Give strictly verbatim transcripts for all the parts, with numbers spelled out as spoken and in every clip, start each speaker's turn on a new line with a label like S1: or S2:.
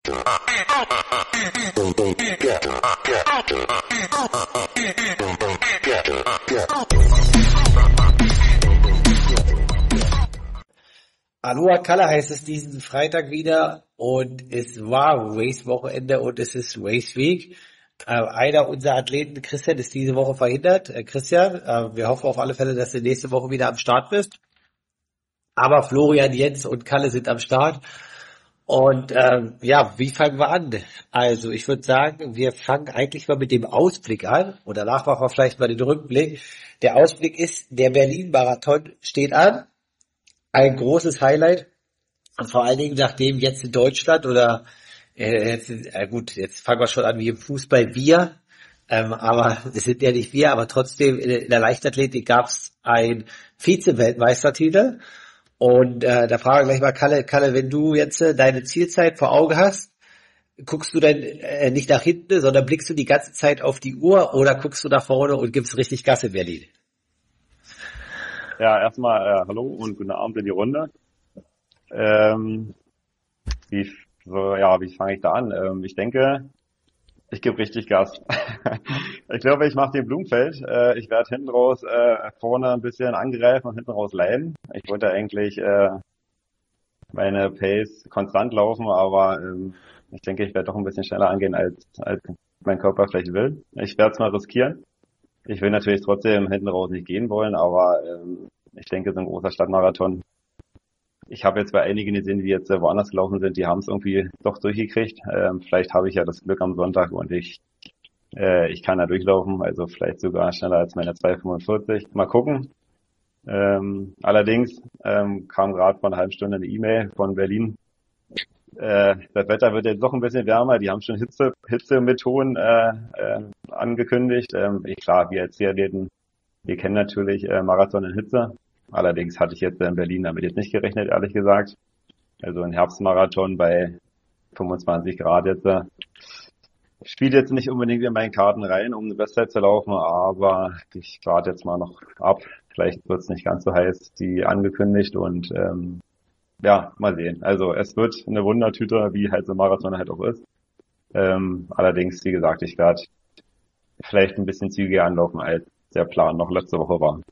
S1: Aloha Kalle heißt es diesen Freitag wieder und es war Race-Wochenende und es ist Race Week. Äh, einer unserer Athleten, Christian, ist diese Woche verhindert. Äh, Christian, äh, wir hoffen auf alle Fälle, dass du nächste Woche wieder am Start bist. Aber Florian, Jens und Kalle sind am Start. Und ähm, ja, wie fangen wir an? Also ich würde sagen, wir fangen eigentlich mal mit dem Ausblick an und danach machen wir vielleicht mal den Rückblick. Der Ausblick ist, der Berlin-Marathon steht an. Ein großes Highlight. Und vor allen Dingen, nachdem jetzt in Deutschland oder äh, jetzt, äh, gut, jetzt fangen wir schon an wie im Fußball, wir. Ähm, aber es sind ja nicht wir, aber trotzdem in, in der Leichtathletik gab es einen Vize-Weltmeistertitel. Und äh, da frage ich gleich mal Kalle, Kalle, wenn du jetzt äh, deine Zielzeit vor Augen hast, guckst du dann äh, nicht nach hinten, sondern blickst du die ganze Zeit auf die Uhr oder guckst du nach vorne und gibst richtig Gas in Berlin?
S2: Ja, erstmal äh, hallo und guten Abend in die Runde. Ähm, wie, so, ja, wie fange ich da an? Ähm, ich denke, ich gebe richtig Gas. Ich glaube, ich mache den Blumenfeld. Äh, ich werde hinten raus äh, vorne ein bisschen angreifen und hinten raus leiden. Ich wollte eigentlich äh, meine Pace konstant laufen, aber ähm, ich denke, ich werde doch ein bisschen schneller angehen, als, als mein Körper vielleicht will. Ich werde es mal riskieren. Ich will natürlich trotzdem hinten raus nicht gehen wollen, aber ähm, ich denke, so ein großer Stadtmarathon. Ich habe jetzt bei einigen gesehen, die jetzt äh, woanders gelaufen sind, die haben es irgendwie doch durchgekriegt. Ähm, vielleicht habe ich ja das Glück am Sonntag und ich äh, ich kann da durchlaufen, also vielleicht sogar schneller als meine zwei fünfundvierzig. Mal gucken. Ähm, allerdings ähm, kam gerade vor einer halben Stunde eine E-Mail von Berlin. Äh, das Wetter wird jetzt doch ein bisschen wärmer. Die haben schon Hitze, Hitzemethoden äh, äh, angekündigt. Ähm, ich, klar, wir als Triathleten, wir kennen natürlich äh, Marathon in Hitze. Allerdings hatte ich jetzt in Berlin damit jetzt nicht gerechnet, ehrlich gesagt. Also ein Herbstmarathon bei fünfundzwanzig Grad jetzt äh, spielt jetzt nicht unbedingt in meinen Karten rein, um eine Bestzeit zu laufen, aber ich warte jetzt mal noch ab. Vielleicht wird es nicht ganz so heiß, wie angekündigt und ähm, ja, mal sehen. Also es wird eine Wundertüte, wie halt so ein Marathon halt auch ist. Ähm, allerdings, wie gesagt, ich werde vielleicht ein bisschen zügiger anlaufen, als der Plan noch letzte Woche war.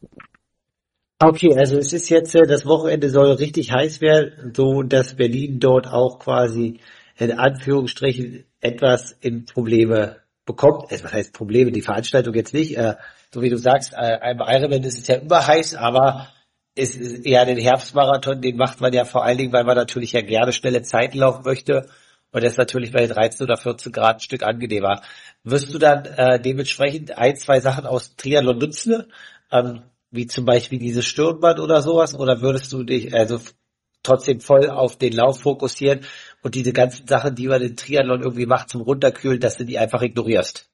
S1: Okay, also es ist jetzt, äh, das Wochenende soll richtig heiß werden, so dass Berlin dort auch quasi in Anführungsstrichen etwas in Probleme bekommt. Also, was heißt Probleme? Die Veranstaltung jetzt nicht. Äh, so wie du sagst, äh, beim Ironman ist es ja immer heiß, aber es ist eher den Herbstmarathon, den macht man ja vor allen Dingen, weil man natürlich ja gerne schnelle Zeiten laufen möchte. Und das ist natürlich bei dreizehn oder vierzehn Grad ein Stück angenehmer. Wirst du dann äh, dementsprechend ein, zwei Sachen aus Triathlon nutzen? Ähm, wie zum Beispiel dieses Stirnband oder sowas, oder würdest du dich also f- trotzdem voll auf den Lauf fokussieren und diese ganzen Sachen, die man in Triathlon irgendwie macht zum Runterkühlen, dass du die einfach ignorierst?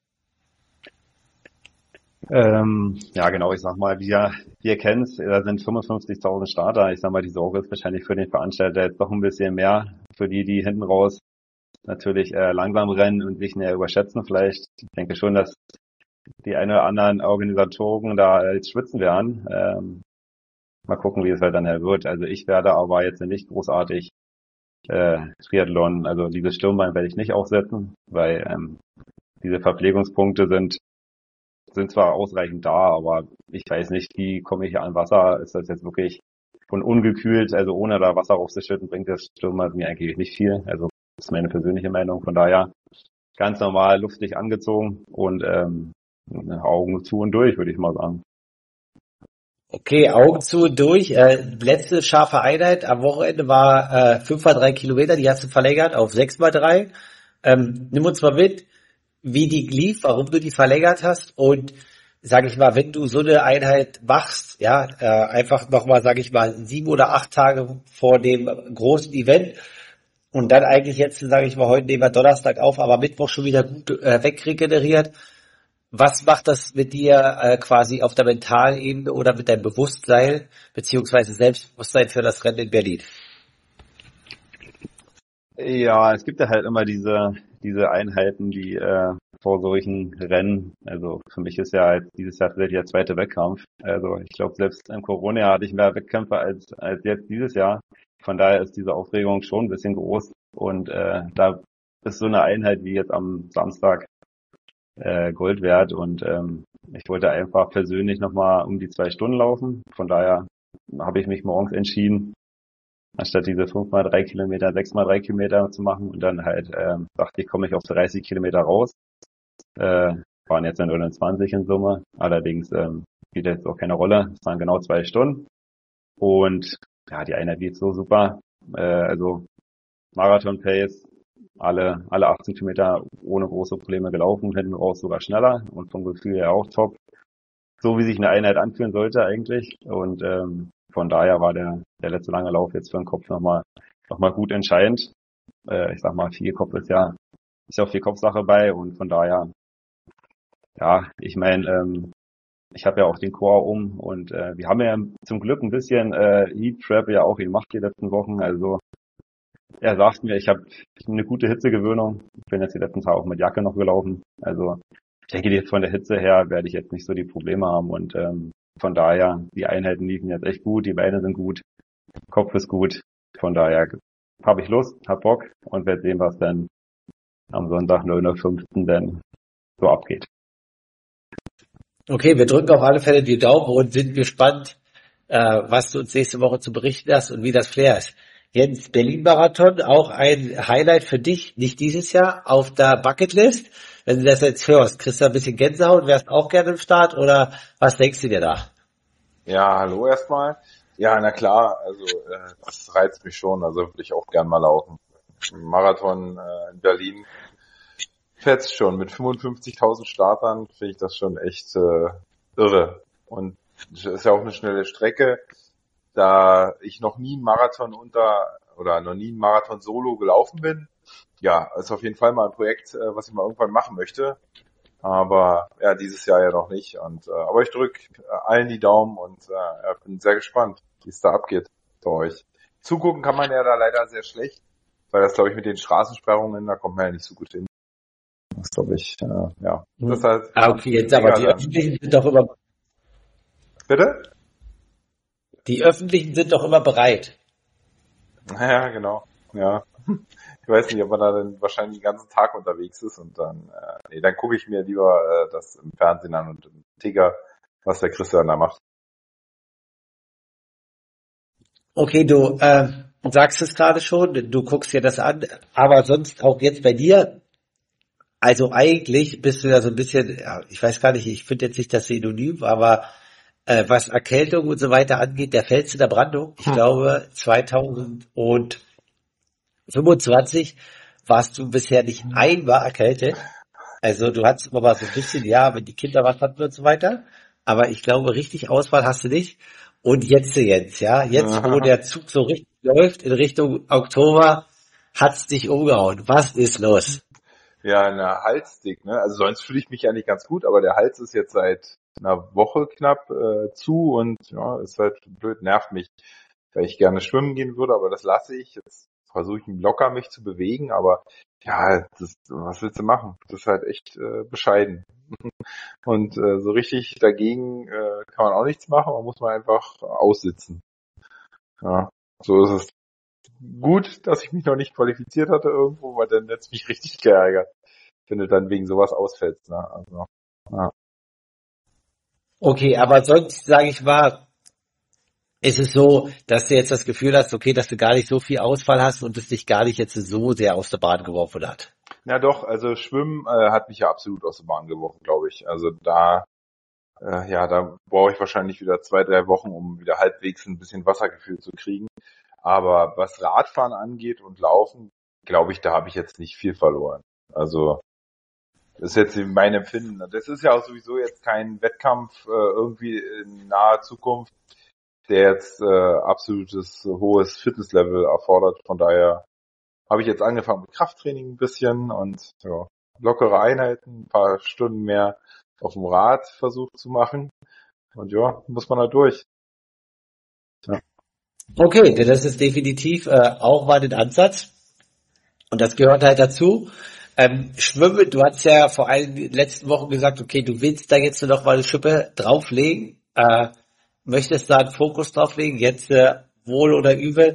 S2: Ähm, ja, genau, ich sag mal, wir, wir kennen's, da sind fünfundfünfzigtausend Starter. Ich sag mal, die Sorge ist wahrscheinlich für den Veranstalter jetzt doch ein bisschen mehr. Für die, die hinten raus natürlich äh, langsam rennen und sich näher überschätzen vielleicht. Ich denke schon, dass die ein oder anderen Organisatoren da jetzt schwitzen werden. Ähm, mal gucken, wie es halt dann wird. Also ich werde aber jetzt nicht großartig äh, Triathlon, also dieses Stirnbein werde ich nicht aufsetzen, weil ähm, diese Verpflegungspunkte sind sind zwar ausreichend da, aber ich weiß nicht, wie komme ich hier an Wasser? Ist das jetzt wirklich von ungekühlt, also ohne da Wasser aufzuschütten, bringt das Stirnband mir eigentlich nicht viel. Also das ist meine persönliche Meinung. Von daher ganz normal luftig angezogen und ähm, Augen zu und durch, würde ich mal sagen.
S1: Okay, Augen zu und durch. Äh, letzte scharfe Einheit am Wochenende war äh, fünf mal drei Kilometer, die hast du verlängert auf sechs mal drei. Ähm, nimm uns mal mit, wie die lief, warum du die verlängert hast und sage ich mal, wenn du so eine Einheit machst, ja, äh, einfach nochmal, sage ich mal, sieben oder acht Tage vor dem großen Event und dann eigentlich jetzt, sage ich mal, heute nehmen wir Donnerstag auf, aber Mittwoch schon wieder gut äh, wegregeneriert. Was macht das mit dir äh, quasi auf der mentalen Ebene oder mit deinem Bewusstsein beziehungsweise Selbstbewusstsein für das Rennen in Berlin?
S2: Ja, es gibt ja halt immer diese diese Einheiten, die äh, vor solchen Rennen, also für mich ist ja halt dieses Jahr tatsächlich der zweite Wettkampf. Also ich glaube, selbst im Corona hatte ich mehr Wettkämpfe als als jetzt dieses Jahr. Von daher ist diese Aufregung schon ein bisschen groß. Und äh, da ist so eine Einheit wie jetzt am Samstag äh, Gold wert. Und ähm, ich wollte einfach persönlich nochmal um die zwei Stunden laufen. Von daher habe ich mich morgens entschieden, anstatt diese fünf mal drei Kilometer, sechs mal drei Kilometer zu machen. Und dann halt ähm, dachte ich, komme ich auf dreißig Kilometer raus. Äh, waren jetzt dann neunundzwanzig in Summe. Allerdings ähm, spielt jetzt auch keine Rolle. Es waren genau zwei Stunden. Und ja, die Einheit geht so super. Äh, also Marathon-Pace, alle alle achtzehn Kilometer ohne große Probleme gelaufen, hinten raus sogar schneller und vom Gefühl her auch top. So wie sich eine Einheit anfühlen sollte eigentlich. Und ähm, von daher war der der letzte lange Lauf jetzt für den Kopf nochmal noch mal gut entscheidend. Äh, ich sag mal, viel Kopf ist ja ist ja auch viel Kopfsache bei und von daher, ja, ich meine, ähm, ich habe ja auch den Core um und äh, wir haben ja zum Glück ein bisschen äh, Heat Prep ja auch gemacht die letzten Wochen. Also er sagt mir, ich habe eine gute Hitzegewöhnung. Ich bin jetzt die letzten Tage auch mit Jacke noch gelaufen. Also ich denke, jetzt von der Hitze her werde ich jetzt nicht so die Probleme haben und ähm, von daher, die Einheiten liefen jetzt echt gut, die Beine sind gut, Kopf ist gut. Von daher habe ich Lust, hab Bock und werde sehen, was dann am Sonntag neun Uhr fünfzehn dann so abgeht.
S1: Okay, wir drücken auf alle Fälle die Daumen und sind gespannt, äh, was du uns nächste Woche zu berichten hast und wie das Flair ist. Jens, Berlin-Marathon, auch ein Highlight für dich, nicht dieses Jahr, auf der Bucketlist. Wenn du das jetzt hörst, kriegst du ein bisschen Gänsehaut, wärst auch gerne im Start oder was denkst du dir da?
S3: Ja, hallo erstmal. Ja, na klar, also äh, das reizt mich schon, also würde ich auch gern mal laufen. Marathon äh, in Berlin fetzt schon, mit fünfundfünfzigtausend Startern finde ich das schon echt äh, irre. Und es ist ja auch eine schnelle Strecke, da ich noch nie einen Marathon unter oder noch nie einen Marathon solo gelaufen bin. Ja, ist auf jeden Fall mal ein Projekt, äh, was ich mal irgendwann machen möchte. Aber ja, dieses Jahr ja noch nicht. Und äh, aber ich drücke äh, allen die Daumen und äh, ja, bin sehr gespannt, wie es da abgeht bei euch. Zugucken kann man ja da leider sehr schlecht, weil das, glaube ich, mit den Straßensperrungen, da kommt man ja nicht so gut hin. Das glaube ich, äh, ja. Das ist halt
S1: Ah, okay, jetzt aber die
S3: dann.
S1: Öffentlichen sind doch immer,
S3: Bitte?
S1: die Öffentlichen sind doch immer bereit.
S3: Ja, genau. Ja. Ich weiß nicht, ob man da dann wahrscheinlich den ganzen Tag unterwegs ist und dann, äh, nee, dann gucke ich mir lieber äh, das im Fernsehen an und im Ticker, was der Christian da macht.
S1: Okay, du äh, sagst es gerade schon, du guckst dir das an, aber sonst auch jetzt bei dir, also eigentlich bist du ja so ein bisschen, ja, ich weiß gar nicht, ich finde jetzt nicht das Synonym, aber äh, was Erkältung und so weiter angeht, der Fels in der Brandung, ich hm. glaube zweitausendfünfundzwanzig warst du bisher nicht einmal erkältet. Also du hattest immer mal so ein bisschen, ja, wenn die Kinder was hatten und so weiter. Aber ich glaube, richtig Auswahl hast du nicht. Und jetzt, jetzt, ja, jetzt, wo der Zug so richtig läuft in Richtung Oktober, hat's dich umgehauen. Was ist los?
S3: Ja, eine Halsdick, ne? Also sonst fühle ich mich eigentlich ganz gut, aber der Hals ist jetzt seit einer Woche knapp äh, zu und ja, ist halt blöd, nervt mich, weil ich gerne schwimmen gehen würde, aber das lasse ich. Jetzt versuche ich locker mich zu bewegen, aber ja, das, was willst du machen? Das ist halt echt äh, bescheiden. Und äh, so richtig dagegen äh, kann man auch nichts machen, man muss man einfach aussitzen. Ja, so ist es. Gut, dass ich mich noch nicht qualifiziert hatte irgendwo, weil dann hätte es mich richtig geärgert, wenn du dann wegen sowas ausfällst. Ne? Also, ja.
S1: Okay, aber sonst, sage ich mal, ist es so, dass du jetzt das Gefühl hast, okay, dass du gar nicht so viel Ausfall hast und es dich gar nicht jetzt so sehr aus der Bahn geworfen hat.
S3: Ja doch, also Schwimmen äh, hat mich ja absolut aus der Bahn geworfen, glaube ich. Also da, äh, ja, da brauche ich wahrscheinlich wieder zwei, drei Wochen, um wieder halbwegs ein bisschen Wassergefühl zu kriegen. Aber was Radfahren angeht und Laufen, glaube ich, da habe ich jetzt nicht viel verloren. Also das ist jetzt mein Empfinden. Das ist ja auch sowieso jetzt kein Wettkampf äh, irgendwie in naher Zukunft, der jetzt äh, absolutes hohes Fitnesslevel erfordert. Von daher habe ich jetzt angefangen mit Krafttraining ein bisschen und ja, lockere Einheiten, ein paar Stunden mehr auf dem Rad versucht zu machen. Und ja, muss man da durch. Ja.
S1: Okay, das ist definitiv äh, auch mal den Ansatz. Und das gehört halt dazu. Ähm, Schwimmen, du hast ja vor allem in den letzten Wochen gesagt, okay, du willst da jetzt noch mal eine Schippe drauflegen, äh, möchtest da einen Fokus drauflegen, jetzt äh, wohl oder übel.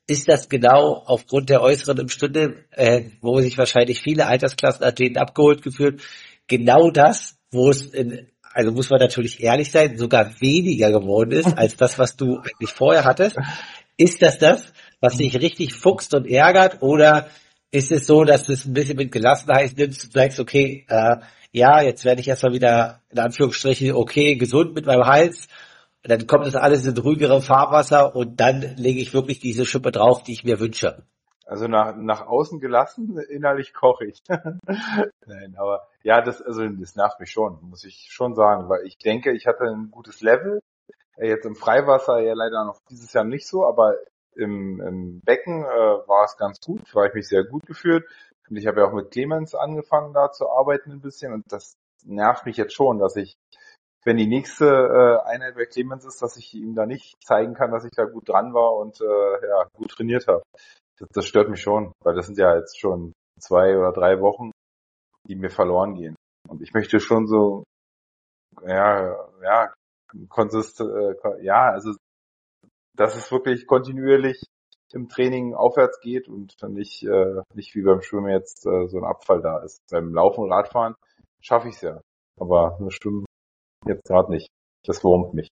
S1: ist das genau aufgrund der äußeren Stunde, äh, wo sich wahrscheinlich viele Altersklassenathleten abgeholt gefühlt, genau das, wo es in, also muss man natürlich ehrlich sein, sogar weniger geworden ist als das, was du eigentlich vorher hattest. Ist das das, was dich richtig fuchst und ärgert, oder ist es so, dass du es ein bisschen mit Gelassenheit nimmst und sagst, okay, äh, ja, jetzt werde ich erstmal wieder in Anführungsstrichen okay, gesund mit meinem Hals, dann kommt das alles in ruhigere Fahrwasser und dann lege ich wirklich diese Schippe drauf, die ich mir wünsche.
S3: Also nach, nach außen gelassen, innerlich koche ich. Nein, aber ja, das, also das nervt mich schon, muss ich schon sagen, weil ich denke, ich hatte ein gutes Level. Jetzt im Freiwasser ja leider noch dieses Jahr nicht so, aber im, im Becken äh, war es ganz gut, war ich mich sehr gut gefühlt. Und ich habe ja auch mit Clemens angefangen, da zu arbeiten ein bisschen, und das nervt mich jetzt schon, dass ich, wenn die nächste äh, Einheit bei Clemens ist, dass ich ihm da nicht zeigen kann, dass ich da gut dran war und äh, ja gut trainiert habe. Das, das stört mich schon, weil das sind ja jetzt schon zwei oder drei Wochen, die mir verloren gehen. Und ich möchte schon so, ja, ja, konsist, äh, ja, also dass es wirklich kontinuierlich im Training aufwärts geht und nicht äh, nicht wie beim Schwimmen jetzt äh, so ein Abfall da ist. Beim Laufen und Radfahren schaffe ich es ja, aber nur Schwimmen jetzt gerade nicht. Das wurmt mich.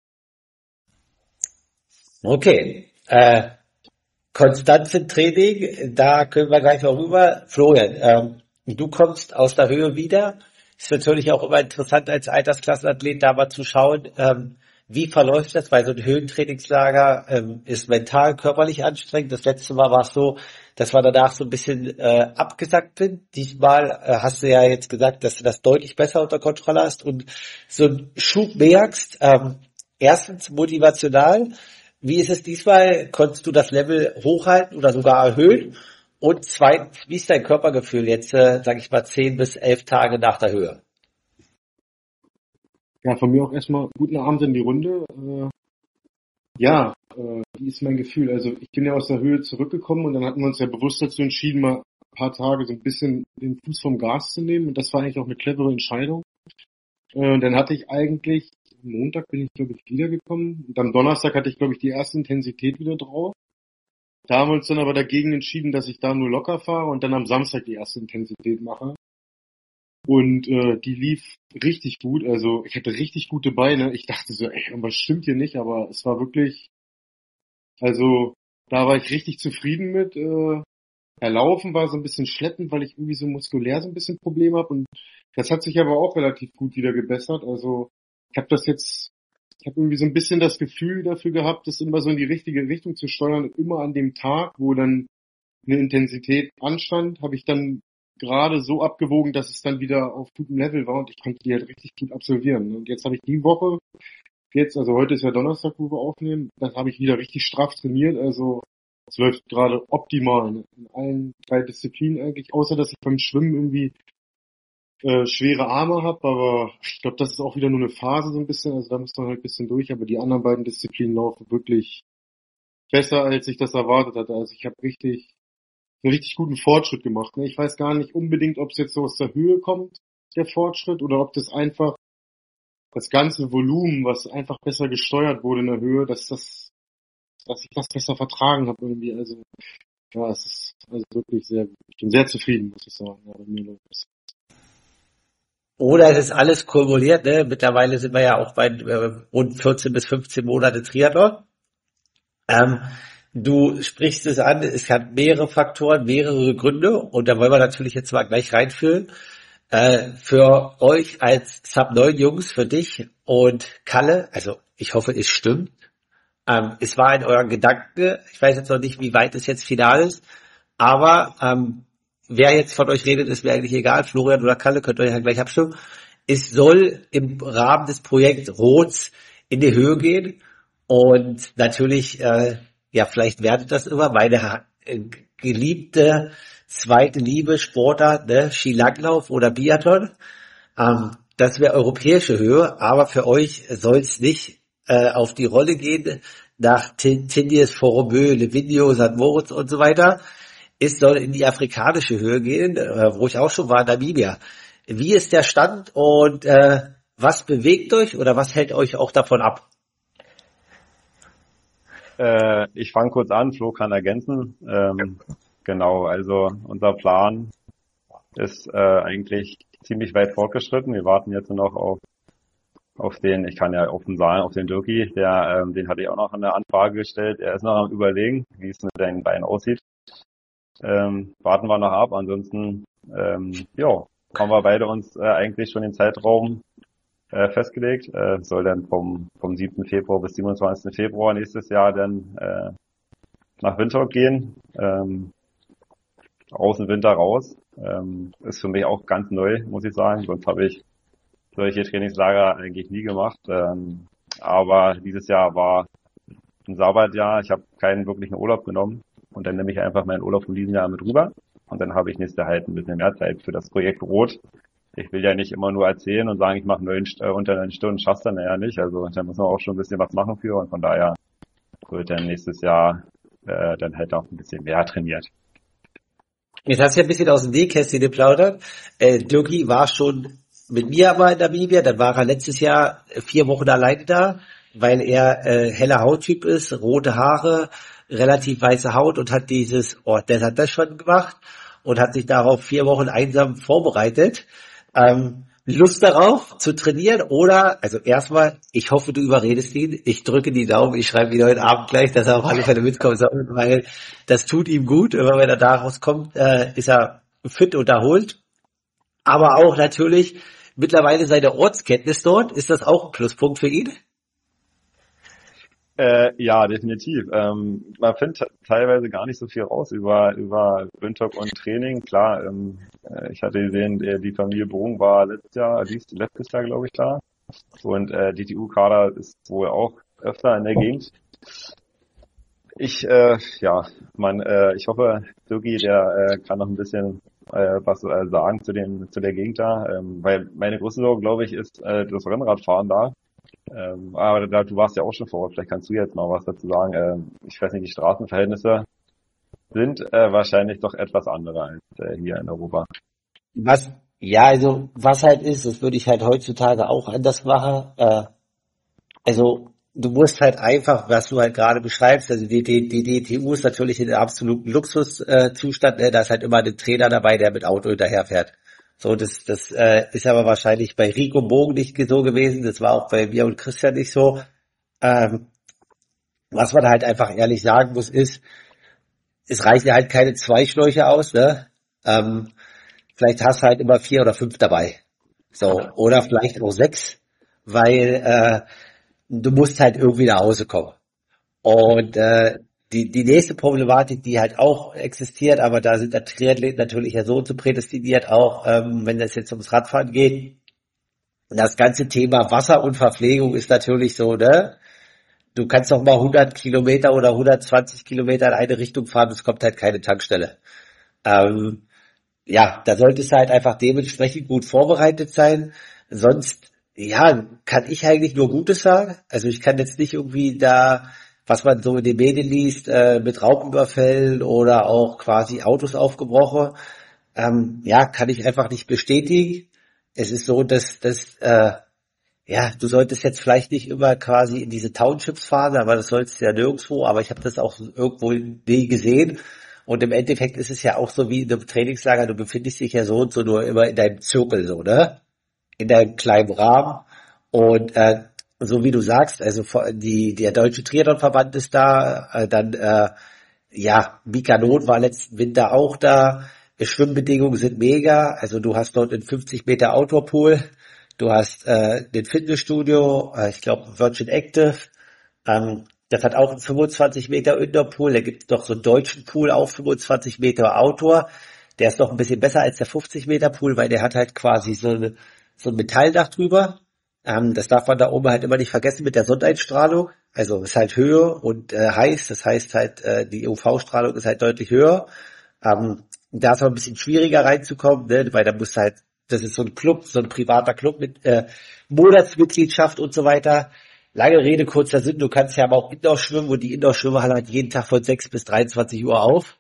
S1: Okay, äh, Konstanz im Training, da können wir gleich mal rüber. Florian, ähm, du kommst aus der Höhe wieder. Ist natürlich auch immer interessant als Altersklassenathlet da mal zu schauen, ähm, wie verläuft das, weil so ein Höhentrainingslager ähm, ist mental, körperlich anstrengend. Das letzte Mal war es so, dass wir danach so ein bisschen äh, abgesackt sind. Diesmal äh, hast du ja jetzt gesagt, dass du das deutlich besser unter Kontrolle hast und so einen Schub merkst. Ähm, erstens motivational. Wie ist es diesmal? Konntest du das Level hochhalten oder sogar erhöhen? Und zweitens, wie ist dein Körpergefühl jetzt, äh, sage ich mal, zehn bis elf Tage nach der Höhe?
S4: Ja, von mir auch erstmal guten Abend in die Runde. Äh, ja, äh, wie ist mein Gefühl? Also ich bin ja aus der Höhe zurückgekommen und dann hatten wir uns ja bewusst dazu entschieden, mal ein paar Tage so ein bisschen den Fuß vom Gas zu nehmen, und das war eigentlich auch eine clevere Entscheidung. Äh, dann hatte ich eigentlich, am Montag bin ich glaube ich wiedergekommen, und am Donnerstag hatte ich glaube ich die erste Intensität wieder drauf. Da haben wir uns dann aber dagegen entschieden, dass ich da nur locker fahre und dann am Samstag die erste Intensität mache. Und äh, die lief richtig gut, also ich hatte richtig gute Beine. Ich dachte so, ey, irgendwas stimmt hier nicht, aber es war wirklich, also da war ich richtig zufrieden mit. Äh, ja, Laufen war so ein bisschen schleppend, weil ich irgendwie so muskulär so ein bisschen Probleme habe, und das hat sich aber auch relativ gut wieder gebessert. Also ich habe das jetzt, ich habe irgendwie so ein bisschen das Gefühl dafür gehabt, das immer so in die richtige Richtung zu steuern. Immer an dem Tag, wo dann eine Intensität anstand, habe ich dann gerade so abgewogen, dass es dann wieder auf gutem Level war und ich konnte die halt richtig gut absolvieren. Und jetzt habe ich die Woche, jetzt, also heute ist ja Donnerstag, wo wir aufnehmen, das habe ich wieder richtig straff trainiert. Also es läuft gerade optimal in allen drei Disziplinen eigentlich, außer dass ich beim Schwimmen irgendwie äh, schwere Arme habe, aber ich glaube, das ist auch wieder nur eine Phase so ein bisschen, also da muss man halt ein bisschen durch, aber die anderen beiden Disziplinen laufen wirklich besser, als ich das erwartet hatte. Also ich habe richtig einen richtig guten Fortschritt gemacht. Ne? Ich weiß gar nicht unbedingt, ob es jetzt so aus der Höhe kommt, der Fortschritt, oder ob das einfach das ganze Volumen, was einfach besser gesteuert wurde in der Höhe, dass das, dass ich das besser vertragen habe irgendwie. Also ja, es ist also wirklich sehr gut. Ich bin sehr zufrieden, muss ich sagen. Ja, bei mir läuft es.
S1: Oder es ist alles kumuliert, ne? Mittlerweile sind wir ja auch bei äh, rund vierzehn bis fünfzehn Monate Triathlon. Ähm, du sprichst es an, es hat mehrere Faktoren, mehrere Gründe, und da wollen wir natürlich jetzt mal gleich reinführen. Äh, für euch als Sub neun Jungs, für dich und Kalle, also ich hoffe, es stimmt. Ähm, es war in euren Gedanken, ich weiß jetzt noch nicht, wie weit es jetzt final ist, aber ähm, wer jetzt von euch redet, ist mir eigentlich egal, Florian oder Kalle, könnt ihr ja gleich abstimmen. Es soll im Rahmen des Projekts Rots in die Höhe gehen, und natürlich, äh, ja, vielleicht werdet das immer, meine äh, geliebte zweite Liebe Sportart, ne, Skilanglauf oder Biathlon. Ähm, das wäre europäische Höhe, aber für euch soll es nicht äh, auf die Rolle gehen nach Tinius, Foromö, Livigno, Sankt Moritz und so weiter. Es soll in die afrikanische Höhe gehen, äh, wo ich auch schon war, Namibia. Wie ist der Stand und äh, was bewegt euch oder was hält euch auch davon ab?
S2: Äh, ich fange kurz an, Flo kann ergänzen. Ähm, genau, also unser Plan ist äh, eigentlich ziemlich weit fortgeschritten. Wir warten jetzt nur noch auf auf den, ich kann ja offen sagen, auf den Dirki, der, ähm, den hatte ich auch noch eine Anfrage gestellt. Er ist noch am Überlegen, wie es mit seinen Beinen aussieht. Ähm, warten wir noch ab. Ansonsten, ähm, ja, haben wir beide uns äh, eigentlich schon den Zeitraum äh, festgelegt. Äh, soll dann vom vom siebten Februar bis siebenundzwanzigsten Februar nächstes Jahr dann äh, nach Windhoek gehen. Ähm, außen Winter raus. Ähm, ist für mich auch ganz neu, muss ich sagen. Sonst habe ich solche Trainingslager eigentlich nie gemacht. Ähm, aber dieses Jahr war ein Sabbatjahr. Ich habe keinen wirklichen Urlaub genommen. Und dann nehme ich einfach meinen Urlaub von diesem Jahr mit rüber. Und dann habe ich nächstes Jahr halt ein bisschen mehr Zeit für das Projekt Rot. Ich will ja nicht immer nur erzählen und sagen, ich mache neun, äh, unter neun Stunden, schaff's dann ja nicht. Also da muss man auch schon ein bisschen was machen für. Und von daher wird dann nächstes Jahr äh, dann halt auch ein bisschen mehr trainiert.
S1: Jetzt hast du ja ein bisschen aus dem Nähkästchen geplaudert. Äh, Dirki war schon mit mir mal in Namibia, dann war er letztes Jahr vier Wochen alleine da, weil er äh, heller Hauttyp ist, rote Haare, relativ weiße Haut und hat dieses, oh, der hat das schon gemacht und hat sich darauf vier Wochen einsam vorbereitet. Ähm, Lust darauf zu trainieren oder, also erstmal, ich hoffe, du überredest ihn, ich drücke die Daumen, ich schreibe ihn heute Abend gleich, dass er auf alle Fälle mitkommen soll, weil das tut ihm gut, aber wenn er da rauskommt, äh, ist er fit und erholt. Aber auch natürlich mittlerweile seine Ortskenntnis dort, ist das auch ein Pluspunkt für ihn?
S2: Äh, ja, definitiv. Ähm, man findet teilweise gar nicht so viel raus über über Windhoek und Training. Klar, ähm, äh, ich hatte gesehen, der, die Familie Bogen war letztes Jahr, dies, letztes Jahr glaube ich da. Und äh, D T U-Kader ist wohl auch öfter in der Gegend. Ich, äh, ja, man, äh, ich hoffe, Dirki, der äh, kann noch ein bisschen äh, was äh, sagen zu dem zu der Gegend da, ähm, weil meine größte Sorge, glaube ich, ist äh, das Rennradfahren da. Ähm, aber da, du warst ja auch schon vor Ort, vielleicht kannst du jetzt mal was dazu sagen. Ähm, ich weiß nicht, die Straßenverhältnisse sind äh, wahrscheinlich doch etwas andere als äh, hier in Europa.
S1: Was, ja, also, was halt ist, das würde ich halt heutzutage auch anders machen. Äh, also, du musst halt einfach, was du halt gerade beschreibst, also die, die, die D T U ist natürlich in einem absoluten Luxuszustand, äh, da ist halt immer ein Trainer dabei, der mit Auto hinterherfährt. So, das, das äh, ist aber wahrscheinlich bei Rico Bogen nicht so gewesen, das war auch bei mir und Christian nicht so. Ähm, was man halt einfach ehrlich sagen muss, ist, es reichen ja halt keine zwei Schläuche aus, ne? Ähm, vielleicht hast du halt immer vier oder fünf dabei. So, oder vielleicht auch sechs, weil äh, du musst halt irgendwie nach Hause kommen. Und äh, die die nächste Problematik, die halt auch existiert, aber da sind der Triathleten natürlich ja so zu prädestiniert, auch ähm, wenn es jetzt ums Radfahren geht. Das ganze Thema Wasser und Verpflegung ist natürlich so, ne? Du kannst doch mal hundert Kilometer oder hundertzwanzig Kilometer in eine Richtung fahren, es kommt halt keine Tankstelle. Ähm, ja, da solltest du halt einfach dementsprechend gut vorbereitet sein. Sonst, ja, kann ich eigentlich nur Gutes sagen. Also ich kann jetzt nicht irgendwie da, was man so in den Medien liest, äh, mit Raubüberfällen oder auch quasi Autos aufgebrochen, ähm, ja, kann ich einfach nicht bestätigen. Es ist so, dass, dass äh, ja, du solltest jetzt vielleicht nicht immer quasi in diese Townships fahren, aber das sollst du ja nirgendwo, aber ich habe das auch irgendwo nie gesehen. Und im Endeffekt ist es ja auch so wie in einem Trainingslager, du befindest dich ja so und so nur immer in deinem Zirkel, so, ne? In deinem kleinen Rahmen. Und äh, so wie du sagst, also die der Deutsche Triathlon-Verband ist da, äh, dann äh, ja, Mika Not war letzten Winter auch da. Die Schwimmbedingungen sind mega, also du hast dort einen fünfzig Meter Outdoor-Pool, du hast äh, den Fitnessstudio, äh, ich glaube Virgin Active, ähm, das hat auch einen fünfundzwanzig Meter Indoor-Pool, da gibt es noch so einen deutschen Pool, auch fünfundzwanzig Meter Outdoor, der ist noch ein bisschen besser als der fünfzig Meter Pool, weil der hat halt quasi so, eine, so ein Metalldach drüber. Ähm, das darf man da oben halt immer nicht vergessen mit der Sonneneinstrahlung. Also ist halt Höhe und äh, heiß, das heißt halt, äh, die U V-Strahlung ist halt deutlich höher. Ähm, da ist aber ein bisschen schwieriger reinzukommen, ne? Weil da musst du halt, das ist so ein Club, so ein privater Club mit äh, Monatsmitgliedschaft und so weiter. Lange Rede, kurzer Sinn, du kannst ja aber auch Indoor schwimmen und die Indoor-Schwimmerhalle hat jeden Tag von sechs bis dreiundzwanzig Uhr auf.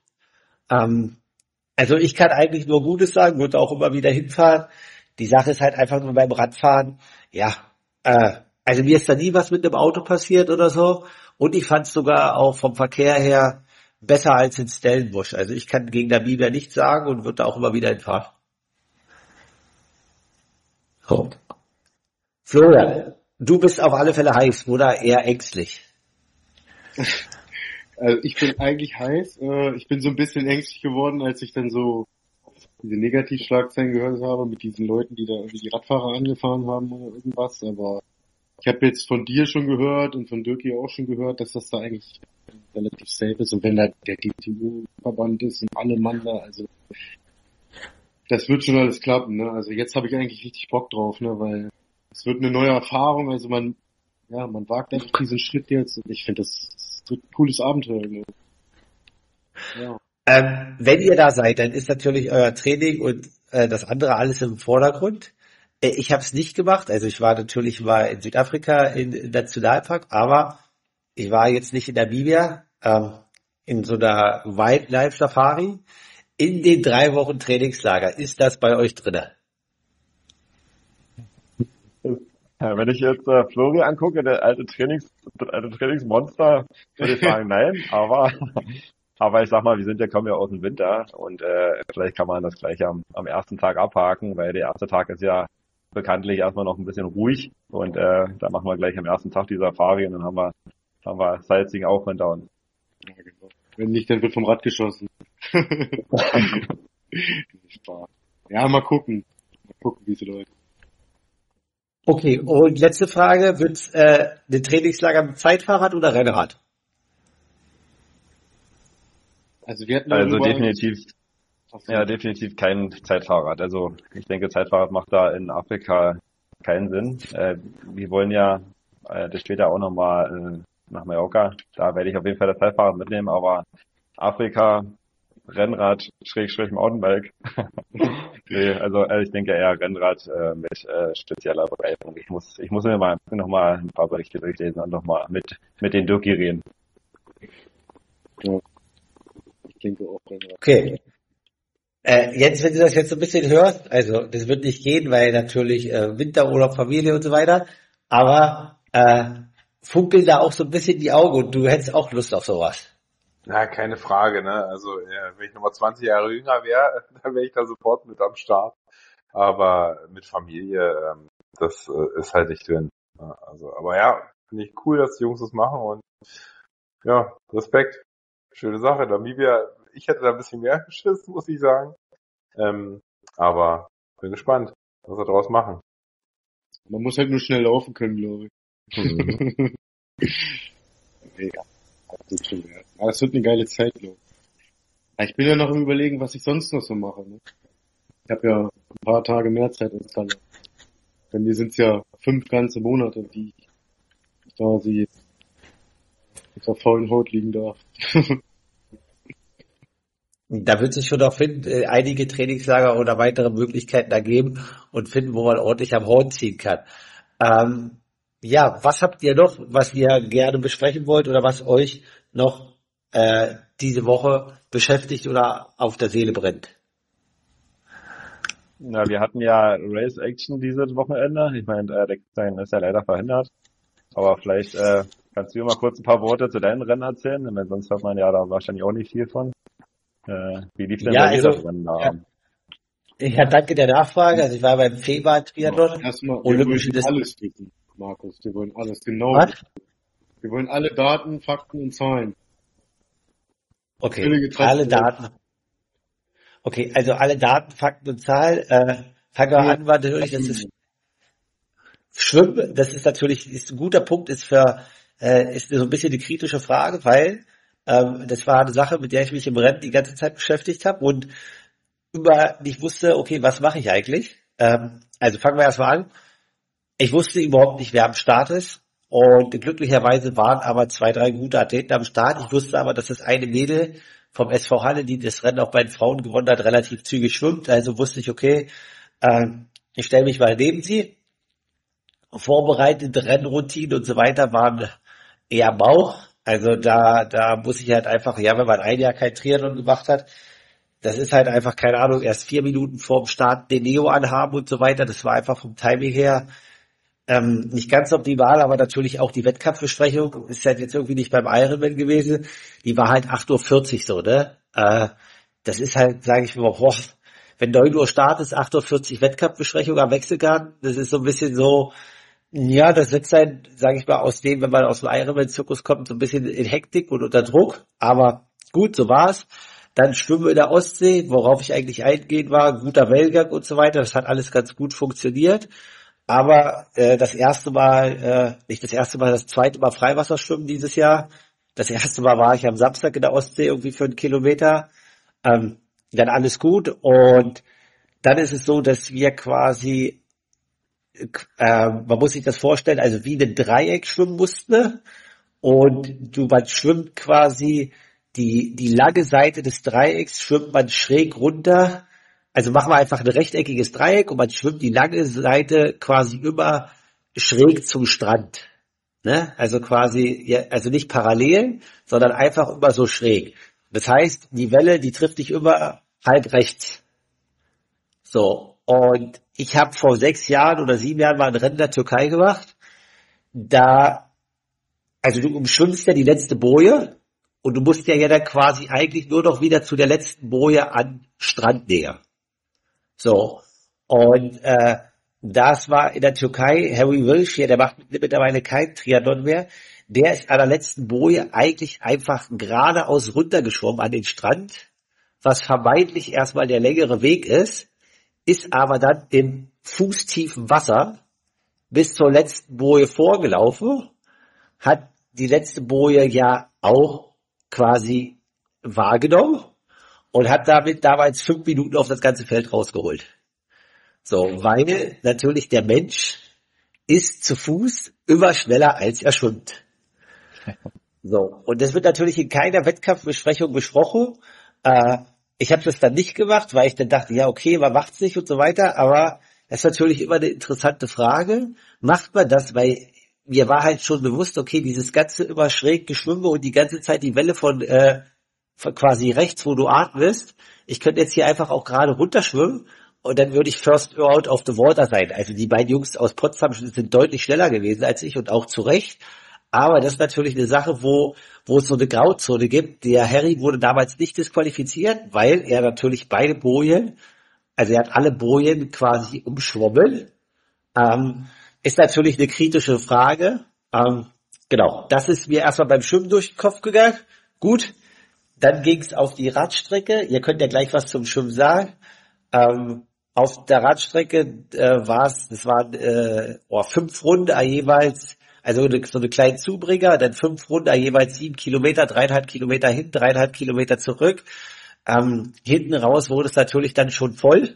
S1: Ähm, also ich kann eigentlich nur Gutes sagen, würde auch immer wieder hinfahren. Die Sache ist halt einfach nur beim Radfahren, ja, äh, also mir ist da nie was mit einem Auto passiert oder so Und ich fand es sogar auch vom Verkehr her besser als in Stellenbosch. Also ich kann gegen Namibia nichts sagen und würde da auch immer wieder hinfahren. So. Florian, du bist auf alle Fälle heiß oder eher ängstlich?
S4: Also ich bin eigentlich heiß. Äh, ich bin so ein bisschen ängstlich geworden, als ich dann so diese Negativschlagzeilen gehört habe mit diesen Leuten, die da irgendwie die Radfahrer angefahren haben oder irgendwas. Aber ich habe jetzt von dir schon gehört und von Dirki auch schon gehört, dass das da eigentlich relativ safe ist. Und wenn da der G T U-Verband ist und alle Mann da, also das wird schon alles klappen. Ne? Also jetzt habe ich eigentlich richtig Bock drauf, ne, weil es wird eine neue Erfahrung. Also man, ja, man wagt einfach diesen Schritt jetzt. Und ich finde, das, das wird ein cooles Abenteuer. Ne? Ja.
S1: Ähm, wenn ihr da seid, dann ist natürlich euer Training und äh, das andere alles im Vordergrund. Äh, ich habe es nicht gemacht, also ich war natürlich mal in Südafrika in, in Nationalpark, aber ich war jetzt nicht in Namibia, ähm, in so einer Wildlife-Safari. In den drei Wochen Trainingslager, ist das bei euch drinne?
S2: Ja, wenn ich jetzt äh, Flori angucke, der alte Trainings, das alte Trainingsmonster, würde ich sagen, nein, aber aber ich sag mal, wir sind ja, kommen ja aus dem Winter und äh, vielleicht kann man das gleich am, am ersten Tag abhaken, weil der erste Tag ist ja bekanntlich erstmal noch ein bisschen ruhig und äh, da machen wir gleich am ersten Tag die Safari und dann haben wir haben wir Sightseeing auch hinter uns.
S4: Ja, genau. Wenn nicht, dann wird vom Rad geschossen. Ja, mal gucken. Mal gucken, wie es läuft.
S1: Okay, und letzte Frage, wird's äh, ein Trainingslager mit Zeitfahrrad oder Rennrad?
S4: Also wir hatten
S2: Also
S4: darüber-
S2: definitiv,
S4: Ach so.
S2: ja, definitiv kein Zeitfahrrad. Also ich denke, Zeitfahrrad macht da in Afrika keinen Sinn. Äh, wir wollen ja äh, das später auch nochmal äh, nach Mallorca. Da werde ich auf jeden Fall das Zeitfahrrad mitnehmen, aber Afrika, Rennrad, Schrägstrich Mountainbike. Nee, also äh, ich denke eher Rennrad äh, mit äh, spezieller Bereifung. Ich muss, ich muss mir mal nochmal ein paar Berichte durchlesen und nochmal mit mit den Dirki reden.
S4: Ich denke auch Rennrad.
S1: Okay. Äh, Jens, wenn du das jetzt so ein bisschen hörst, also das wird nicht gehen, weil natürlich äh, Winterurlaub, Familie und so weiter, aber äh, funkeln da auch so ein bisschen die Augen und du hättest auch Lust auf sowas.
S3: Na, keine Frage, ne? Also, ja, wenn ich nochmal zwanzig Jahre jünger wäre, dann wäre ich da sofort mit am Start. Aber mit Familie, ähm, das äh, ist halt nicht drin. Ja, also, aber ja, finde ich cool, dass die Jungs das machen und ja, Respekt. Schöne Sache. Namibia, ich hätte da ein bisschen mehr geschissen, muss ich sagen. Ähm, aber bin gespannt, was wir draus machen.
S4: Man muss halt nur schnell laufen können, glaube ich.
S2: Mhm.
S4: Ja, das wird schon werden. Aber es wird eine geile Zeit, glaube ich. Ja, ich bin ja noch im Überlegen, was ich sonst noch so mache. Ne? Ich habe ja ein paar Tage mehr Zeit als Kalle. Bei mir sind es ja fünf ganze Monate, die ich quasi auf der faulen Haut liegen darf.
S1: Da wird sich schon auch finden, äh, einige Trainingslager oder weitere Möglichkeiten ergeben und finden, wo man ordentlich am Horn ziehen kann. Ähm, ja, was habt ihr noch, was ihr gerne besprechen wollt oder was euch noch äh, diese Woche beschäftigt oder auf der Seele brennt?
S2: Na, wir hatten ja Race Action dieses Wochenende. Ich meine, äh, der Christian ist ja leider verhindert. Aber vielleicht äh, kannst du mir mal kurz ein paar Worte zu deinen Rennen erzählen, denn sonst hört man ja da wahrscheinlich auch nicht viel von. Äh, wie lief denn
S1: Ja,
S2: bei dir
S1: also,
S2: das Rennen da?
S1: ja. Ja, danke der Nachfrage. Also ich war beim Fehmarn-Triathlon.
S4: Erstmal, wir
S1: Olympische
S4: wollen
S1: Dis-
S4: alles wissen, Markus. Wir wollen alles genau.
S1: Was?
S4: Wir wollen alle Daten, Fakten und Zahlen.
S1: Okay,
S4: Völlige
S1: alle
S4: Transparenz.
S1: Daten. Okay, also alle Daten, Fakten und Zahlen. Äh, fangen wir an, war natürlich, das ist Schwimmen, das ist natürlich ist ein guter Punkt, ist für äh, ist so ein bisschen eine kritische Frage, weil ähm, das war eine Sache, mit der ich mich im Rennen die ganze Zeit beschäftigt habe und über nicht wusste, okay, was mache ich eigentlich? Ähm, also fangen wir erstmal an. Ich wusste überhaupt nicht, wer am Start ist und glücklicherweise waren aber zwei, drei gute Athleten am Start. Ich wusste aber, dass das eine Mädel vom S V Halle, die das Rennen auch bei den Frauen gewonnen hat, relativ zügig schwimmt. Also wusste ich, okay, ähm, ich stelle mich mal neben sie. Vorbereitete Rennroutinen und so weiter waren eher mau. Also da, da muss ich halt einfach, ja, wenn man ein Jahr kein Triathlon gemacht hat, das ist halt einfach, keine Ahnung, erst vier Minuten vorm Start den Neo anhaben und so weiter. Das war einfach vom Timing her ähm, nicht ganz optimal, aber natürlich auch die Wettkampfbesprechung ist halt jetzt irgendwie nicht beim Ironman gewesen. Die war halt acht Uhr vierzig so, ne? Äh, das ist halt, sage ich mal, boah, wenn neun Uhr Start ist, acht Uhr vierzig Wettkampfbesprechung am Wechselgarten, das ist so ein bisschen so, ja, das setzt halt, sage ich mal, aus dem, wenn man aus dem Ironman-Zirkus kommt, so ein bisschen in Hektik und unter Druck. Aber gut, so war's. Dann Schwimmen in der Ostsee, worauf ich eigentlich eingehen war, guter Wellgang und so weiter. Das hat alles ganz gut funktioniert. Aber äh, das erste Mal, äh, nicht das erste Mal, das zweite Mal Freiwasserschwimmen dieses Jahr. Das erste Mal war ich am Samstag in der Ostsee irgendwie für einen Kilometer. Ähm, dann alles gut. Und dann ist es so, dass wir quasi Äh, man muss sich das vorstellen, also wie ein Dreieck schwimmen musste und du, man schwimmt quasi die, die lange Seite des Dreiecks schwimmt man schräg runter, also machen wir einfach ein rechteckiges Dreieck und man schwimmt die lange Seite quasi immer schräg zum Strand, ne? Also quasi, ja, also nicht parallel, sondern einfach immer so schräg. Das heißt, die Welle, die trifft dich immer halb rechts. So, und ich habe vor sechs Jahren oder sieben Jahren mal ein Rennen in der Türkei gemacht. Da, also du umschwimmst ja die letzte Boje und du musst ja ja dann quasi eigentlich nur noch wieder zu der letzten Boje an Strand näher. So, und äh, das war in der Türkei, Harry Wilshire, der macht mittlerweile keinen Triathlon mehr, der ist an der letzten Boje eigentlich einfach geradeaus runtergeschwommen an den Strand, was vermeintlich erstmal der längere Weg ist, ist aber dann im fußtiefen Wasser bis zur letzten Boje vorgelaufen, hat die letzte Boje ja auch quasi wahrgenommen und hat damit damals fünf Minuten auf das ganze Feld rausgeholt. So, weil natürlich der Mensch ist zu Fuß immer schneller, als er schwimmt. So, und das wird natürlich in keiner Wettkampfbesprechung besprochen. Äh, Ich habe das dann nicht gemacht, weil ich dann dachte, ja okay, man macht's nicht und so weiter, aber das ist natürlich immer eine interessante Frage. Macht man das, weil mir war halt schon bewusst, okay, dieses ganze immer schräg geschwimmen und die ganze Zeit die Welle von, äh, von quasi rechts, wo du atmest. Ich könnte jetzt hier einfach auch gerade runterschwimmen und dann würde ich first out of the water sein. Also die beiden Jungs aus Potsdam sind deutlich schneller gewesen als ich und auch zu Recht. Aber das ist natürlich eine Sache, wo wo es so eine Grauzone gibt. Der Harry wurde damals nicht disqualifiziert, weil er natürlich beide Bojen, also er hat alle Bojen quasi umschwommen. Ähm, ist natürlich eine kritische Frage. Ähm, genau, das ist mir erstmal beim Schwimmen durch den Kopf gegangen. Gut, dann ging es auf die Radstrecke. Ihr könnt ja gleich was zum Schwimmen sagen. Ähm, auf der Radstrecke äh, war es, das waren äh, oh, fünf Runden jeweils. Also so eine kleine Zubringer, dann fünf Runden, jeweils sieben Kilometer, dreieinhalb Kilometer hin, dreieinhalb Kilometer zurück. Ähm, hinten raus wurde es natürlich dann schon voll,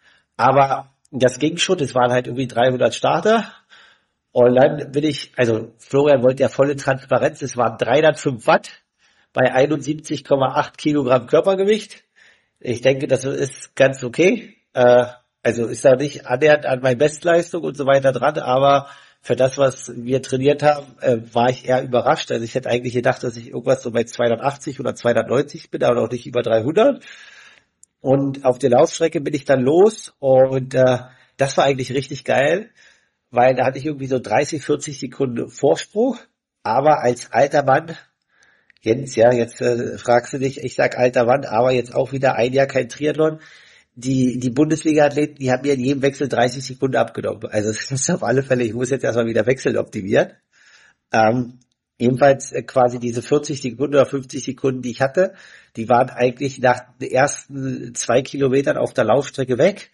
S1: aber das ging schon, es waren halt irgendwie dreihundert Starter. Und dann bin ich, also Florian wollte ja volle Transparenz, es waren dreihundertfünf Watt bei einundsiebzig Komma acht Kilogramm Körpergewicht. Ich denke, das ist ganz okay. Äh, also ist da nicht annähernd an meine Bestleistung und so weiter dran, aber für das, was wir trainiert haben, äh, war ich eher überrascht. Also ich hätte eigentlich gedacht, dass ich irgendwas so bei zweihundertachtzig oder zweihundertneunzig bin, aber auch nicht über dreihundert. Und auf der Laufstrecke bin ich dann los und äh, das war eigentlich richtig geil, weil da hatte ich irgendwie so dreißig, vierzig Sekunden Vorsprung. Aber als alter Mann, Jens, ja, jetzt äh, fragst du dich, ich sag alter Mann, aber jetzt auch wieder ein Jahr kein Triathlon. Die, die Bundesliga-Athleten, die haben mir in jedem Wechsel dreißig Sekunden abgenommen. Also das ist auf alle Fälle, ich muss jetzt erstmal wieder Wechseln optimieren. Ähm, ebenfalls äh, quasi diese vierzig Sekunden oder fünfzig Sekunden, die ich hatte, die waren eigentlich nach den ersten zwei Kilometern auf der Laufstrecke weg.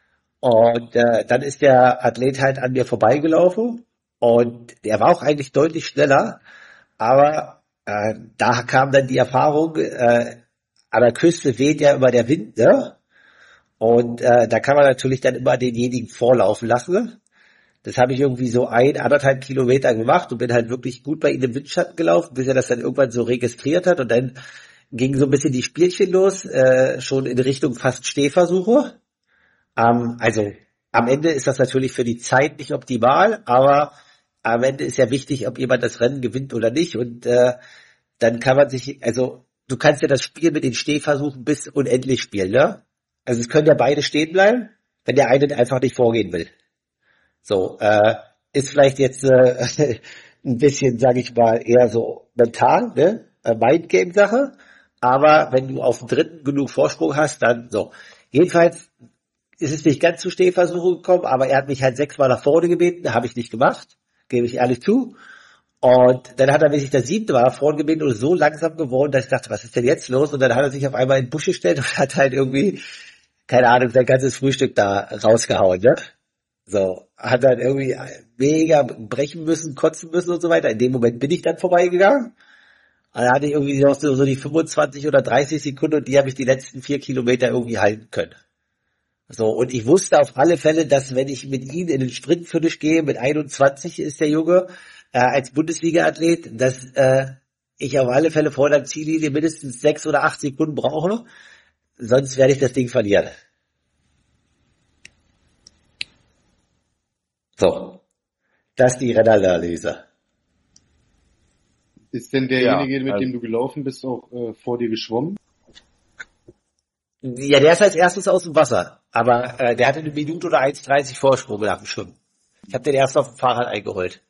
S1: Und äh, dann ist der Athlet halt an mir vorbeigelaufen und er war auch eigentlich deutlich schneller, aber äh, da kam dann die Erfahrung, äh, an der Küste weht ja immer der Wind, ne? Und äh, da kann man natürlich dann immer denjenigen vorlaufen lassen. Das habe ich irgendwie so ein, anderthalb Kilometer gemacht und bin halt wirklich gut bei ihm im Windschatten gelaufen, bis er das dann irgendwann so registriert hat. Und dann ging so ein bisschen die Spielchen los, äh, schon in Richtung fast Stehversuche. Ähm, also am Ende ist das natürlich für die Zeit nicht optimal, aber am Ende ist ja wichtig, ob jemand das Rennen gewinnt oder nicht. Und äh, dann kann man sich, also du kannst ja das Spiel mit den Stehversuchen bis unendlich spielen, ne? Also es können ja beide stehen bleiben, wenn der eine einfach nicht vorgehen will. So, äh, ist vielleicht jetzt äh, ein bisschen, sage ich mal, eher so mental, ne? Mindgame-Sache. Aber wenn du auf dem dritten genug Vorsprung hast, dann so. Jedenfalls ist es nicht ganz zu Stehversuchen gekommen, aber er hat mich halt sechsmal nach vorne gebeten, habe ich nicht gemacht, gebe ich ehrlich zu. Und dann hat er mich das siebte Mal nach vorne gebeten und ist so langsam geworden, dass ich dachte, was ist denn jetzt los? Und dann hat er sich auf einmal in den Busch gestellt und hat halt irgendwie, keine Ahnung, sein ganzes Frühstück da rausgehauen, ne? So, hat dann irgendwie mega brechen müssen, kotzen müssen und so weiter. In dem Moment bin ich dann vorbeigegangen. Und dann hatte ich irgendwie noch so, so die fünfundzwanzig oder dreißig Sekunden und die habe ich die letzten vier Kilometer irgendwie halten können. So, und ich wusste auf alle Fälle, dass wenn ich mit ihm in den Sprintfinish gehe, mit einundzwanzig ist der Junge, äh, als Bundesliga-Athlet, dass äh, ich auf alle Fälle vor der Ziellinie mindestens sechs oder acht Sekunden brauche, sonst werde ich das Ding verlieren. So, das ist die Renneranalyse.
S4: Ist denn derjenige,
S2: Ja,
S4: mit
S2: also-
S4: dem du gelaufen bist, auch äh, vor dir geschwommen?
S1: Ja, der ist als erstes aus dem Wasser, aber äh, der hatte eine Minute oder eins dreißig Vorsprung nach dem Schwimmen. Ich habe den erst auf dem Fahrrad eingeholt.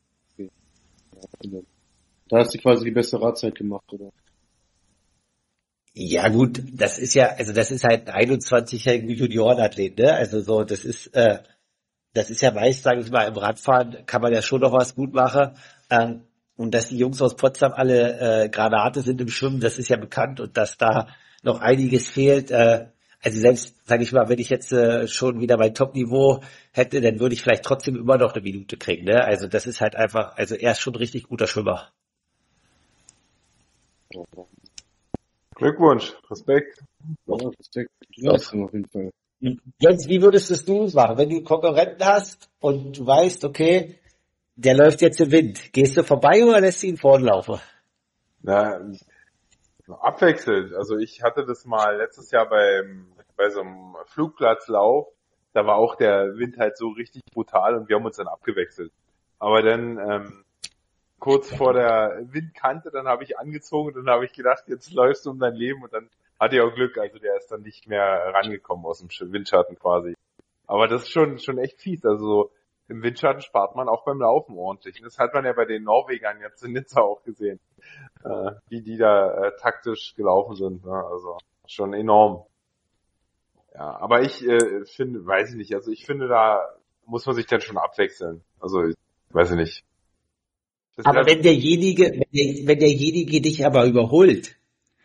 S4: Da hast du quasi die beste Radzeit gemacht, oder?
S1: Ja gut, das ist ja, also das ist halt ein einundzwanzigjähriger Juniorenathlet, ne? Also so, das ist, äh, das ist ja meist, sage ich mal, im Radfahren kann man ja schon noch was gut machen. Ähm, und dass die Jungs aus Potsdam alle äh, Granate sind im Schwimmen, das ist ja bekannt und dass da noch einiges fehlt. Äh, also selbst, sage ich mal, wenn ich jetzt äh, schon wieder mein Top-Niveau hätte, dann würde ich vielleicht trotzdem immer noch eine Minute kriegen, ne? Also das ist halt einfach, also er ist schon ein richtig guter Schwimmer.
S3: Glückwunsch, Respekt.
S4: Ja, Respekt. Leistung auf jeden Fall.
S1: Jens, wie würdest es du es machen, wenn du einen Konkurrenten hast und du weißt, okay, der läuft jetzt im Wind. Gehst du vorbei oder lässt du ihn vorne laufen?
S3: Na, abwechselnd. Also ich hatte das mal letztes Jahr beim, bei so einem Flugplatzlauf. Da war auch der Wind halt so richtig brutal und wir haben uns dann abgewechselt. Aber dann ähm, kurz vor der Windkante, dann habe ich angezogen und dann habe ich gedacht, jetzt läufst du um dein Leben und dann hatte ich auch Glück. Also der ist dann nicht mehr rangekommen aus dem Windschatten quasi. Aber das ist schon schon echt fies. Also so im Windschatten spart man auch beim Laufen ordentlich. Und das hat man ja bei den Norwegern jetzt in Nizza auch gesehen, äh, wie die da äh, taktisch gelaufen sind. Ne? Also schon enorm. Ja, aber ich äh, finde, weiß ich nicht, also ich finde, da muss man sich dann schon abwechseln. Also, ich weiß ich nicht. Das
S1: Aber
S3: wär-
S1: wenn derjenige, wenn, der, wenn derjenige dich aber überholt,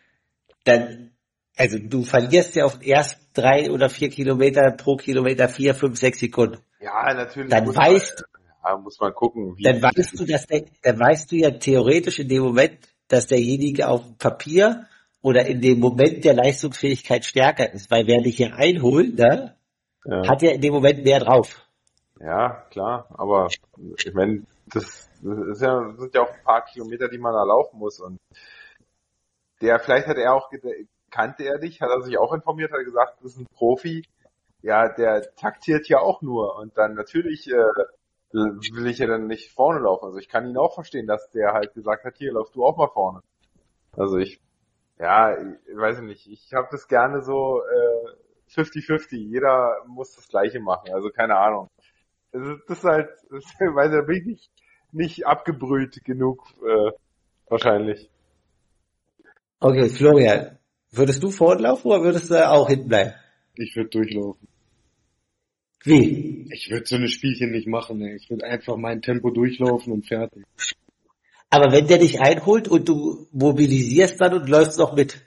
S1: dann, also du verlierst ja auf den ersten drei oder vier Kilometer pro Kilometer vier, fünf, sechs Sekunden.
S3: ja, natürlich
S1: Dann
S3: muss
S1: weißt,
S3: man, ja, muss man gucken, wie,
S1: dann weißt du, dass der, dann weißt du ja theoretisch in dem Moment, dass derjenige auf dem Papier oder in dem Moment der Leistungsfähigkeit stärker ist, weil wer dich hier einholt, ne,
S3: ja.
S1: hat ja in dem Moment mehr drauf.
S3: Ja, klar, aber ich meine, das, das ist ja, das sind ja auch ein paar Kilometer, die man da laufen muss und der, vielleicht hat er auch, ged- kannte er dich, hat er sich auch informiert, hat gesagt, das ist ein Profi, ja, der taktiert ja auch nur und dann natürlich äh, will ich ja dann nicht vorne laufen, also ich kann ihn auch verstehen, dass der halt gesagt hat, hier, lauf du auch mal vorne. Also ich, ja, ich weiß nicht, ich habe das gerne so äh, fünfzig fünfzig, jeder muss das Gleiche machen, also keine Ahnung. Also das ist halt, das, weil da bin ich nicht, nicht abgebrüht genug, äh, wahrscheinlich.
S1: Okay, Florian, würdest du fortlaufen oder würdest du auch hinten bleiben?
S4: Ich würde durchlaufen.
S1: Wie?
S4: Ich würde so eine Spielchen nicht machen, ey. Ich würde einfach mein Tempo durchlaufen und fertig.
S1: Aber wenn der dich einholt und du mobilisierst dann und läufst noch mit.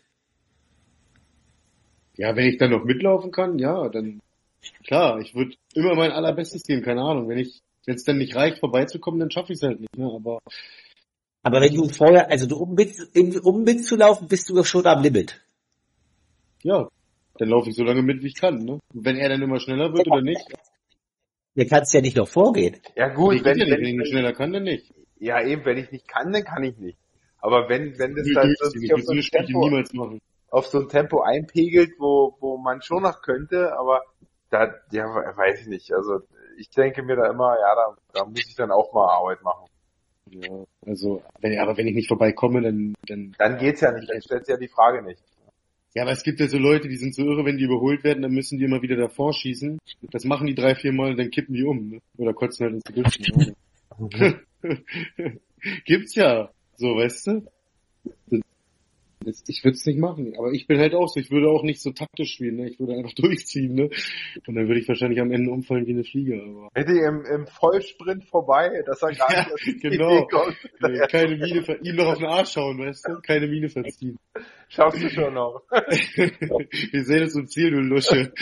S4: Ja, wenn ich dann noch mitlaufen kann, ja, dann klar, ich würde immer mein allerbestes geben, keine Ahnung. Wenn ich, wenn es dann nicht reicht, vorbeizukommen, dann schaffe ich es halt nicht, ne? Aber
S1: Aber wenn du vorher, also du, um, mit, um mitzulaufen, bist du doch schon am Limit.
S4: ja, dann laufe ich so lange mit, wie ich kann, ne? Und wenn er dann immer schneller wird oder nicht,
S1: Dir kannst ja nicht noch vorgehen.
S3: Ja gut,
S4: ich
S3: wenn,
S4: ja nicht, wenn
S3: wenn,
S4: ich nicht schneller kann, dann nicht.
S3: ja eben, wenn ich nicht kann, dann kann ich nicht. Aber wenn, wenn das
S4: Ich
S3: dann
S4: will
S3: so
S4: durchziehen,
S3: sich
S4: ich
S3: auf
S4: will
S3: so
S4: so
S3: ein
S4: eine Spielchen
S3: Tempo,
S4: niemals machen.
S3: auf so ein Tempo einpegelt, wo, wo man schon noch könnte, aber da, ja, weiß ich nicht. Also ich denke mir da immer, ja, da, da muss ich dann auch mal Arbeit machen.
S4: Ja, also, wenn, aber wenn ich nicht vorbeikomme, dann, dann,
S3: Dann geht's ja nicht, dann stellt sich ja die Frage nicht.
S4: Ja, aber es gibt ja so Leute, die sind so irre, wenn die überholt werden, dann müssen die immer wieder davor schießen. Das machen die drei, vier Mal, dann kippen die um, ne? Oder kotzen halt ins Gesicht. Gibt's ja. So, weißt du? Ich würde es nicht machen, aber ich bin halt auch so, ich würde auch nicht so taktisch spielen, ne? Ich würde einfach durchziehen, ne? Und dann würde ich wahrscheinlich am Ende umfallen wie eine Fliege, aber.
S3: Hätte im, im Vollsprint vorbei, dass er gar
S4: Ja,
S3: nicht
S4: genau. Keine Mine, ver- ihm noch auf den Arsch schauen, weißt du? Keine Mine verziehen.
S3: Schaffst du schon noch.
S4: Wir sehen uns im Ziel, du Lusche.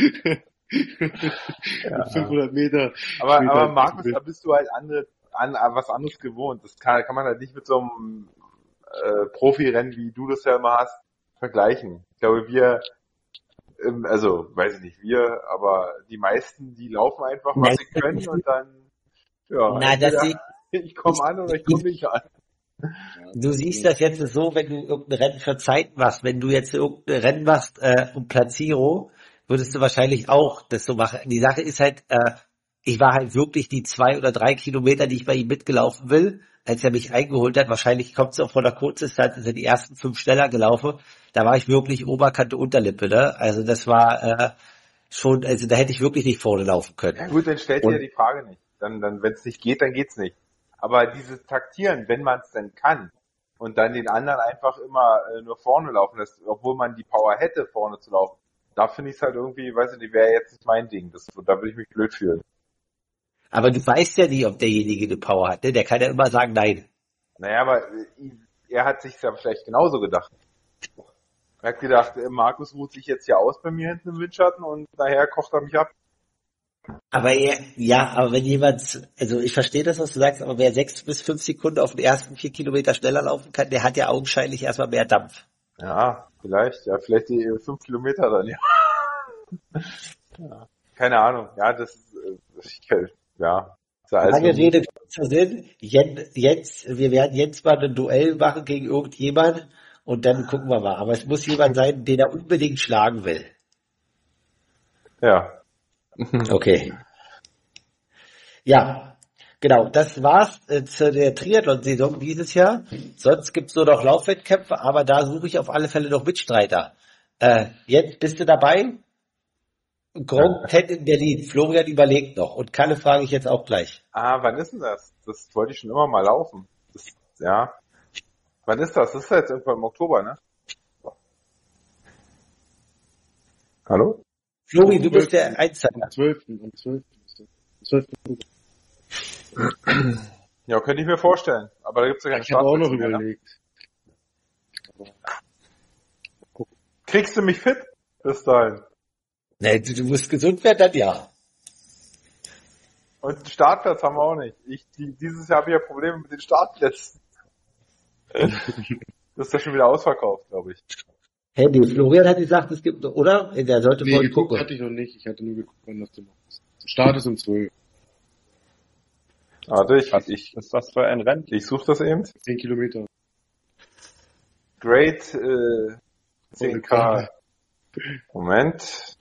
S3: Ja.
S4: fünfhundert Meter.
S3: Aber,
S4: später.
S3: aber Markus, da bist du halt andere, an, an was anderes gewohnt. Das kann, kann man halt nicht mit so einem äh, Profirennen, wie du das ja immer hast, vergleichen. Ich glaube, wir, ähm, also, weiß ich nicht, wir, aber die meisten, die laufen einfach, was
S1: Nein.
S3: sie können und dann, ja,
S1: Na, das
S3: entweder ich komme an oder ich komme nicht an.
S1: Du siehst das jetzt so, wenn du irgendein Rennen für Zeit machst, wenn du jetzt irgendein Rennen machst äh, um Platzierung, würdest du wahrscheinlich auch das so machen. Die Sache ist halt, äh, ich war halt wirklich die zwei oder drei Kilometer, die ich bei ihm mitgelaufen will, als er mich eingeholt hat. Wahrscheinlich kommt es auch von der Kurzdistanz, ist er die ersten fünf schneller gelaufen. Da war ich wirklich Oberkante Unterlippe, ne? Also das war äh, schon, also da hätte ich wirklich nicht vorne laufen können.
S3: Ja gut, dann stellt ihr ja die Frage nicht. Dann, dann, wenn es nicht geht, dann geht's nicht. Aber dieses Taktieren, wenn man es denn kann und dann den anderen einfach immer äh, nur vorne laufen lässt, obwohl man die Power hätte, vorne zu laufen, da finde ich es halt irgendwie, weiß ich nicht, wäre jetzt nicht mein Ding. Das, da würde ich mich blöd fühlen.
S1: Aber du weißt ja nie, ob derjenige eine Power hat, ne? Der kann ja immer sagen, nein.
S3: Naja, aber äh, er hat sich ja vielleicht genauso gedacht. Er hat gedacht, äh, Markus ruht sich jetzt hier aus bei mir hinten im Windschatten und nachher kocht er mich ab.
S1: Aber er, ja, aber wenn jemand, also ich verstehe das, was du sagst, aber wer sechs bis fünf Sekunden auf den ersten vier Kilometer schneller laufen kann, der hat ja augenscheinlich erstmal mehr Dampf.
S3: Ja, vielleicht, ja, vielleicht die fünf Kilometer dann, ja. Ja. Keine Ahnung, ja, das ist, äh, ich, ja. Ist ja alles
S1: Lange
S3: so-
S1: Rede, kurzer Sinn. Jens, Jens, wir werden jetzt mal ein Duell machen gegen irgendjemand und dann gucken wir mal. Aber es muss jemand sein, den er unbedingt schlagen will.
S3: Ja.
S1: Okay. Ja, genau. Das war's äh, zu der Triathlon-Saison dieses Jahr. Sonst gibt's nur noch Laufwettkämpfe, aber da suche ich auf alle Fälle noch Mitstreiter. Äh, jetzt bist du dabei? Grand Ted in Berlin. Florian überlegt noch. Und Kalle frage ich jetzt auch gleich.
S3: Ah, wann ist denn das? Das wollte ich schon immer mal laufen. Das, ja. Wann ist das? Das ist jetzt irgendwann im Oktober, ne? Hallo?
S1: Flori, du bist der Einzeiger.
S4: Am zwölften Am zwölften ist das. Am zwölften
S3: Ja, könnte ich mir vorstellen. Aber da gibt's ja keine
S4: Ich habe auch noch
S3: Startplätze mehr, ne?
S4: überlegt.
S3: Kriegst du mich fit? Bis dahin.
S1: Nee, du, du musst gesund werden, dann ja.
S3: Und einen Startplatz haben wir auch nicht. Ich, die, dieses Jahr habe ich ja Probleme mit den Startplätzen. Das ist ja schon wieder ausverkauft, glaube ich.
S1: Hey, nee, Florian hat gesagt, es gibt, oder? Der sollte
S4: Nee,
S1: mal
S4: geguckt
S1: gucken.
S4: hatte ich noch nicht. Ich hatte nur geguckt, wann das du machst. Start ist um zwölf.
S3: Warte, ich,
S2: Was
S3: ich,
S2: ist das für ein Rennen?
S3: ich suche das eben.
S4: zehn Kilometer.
S3: Great äh, zehn K. Moment.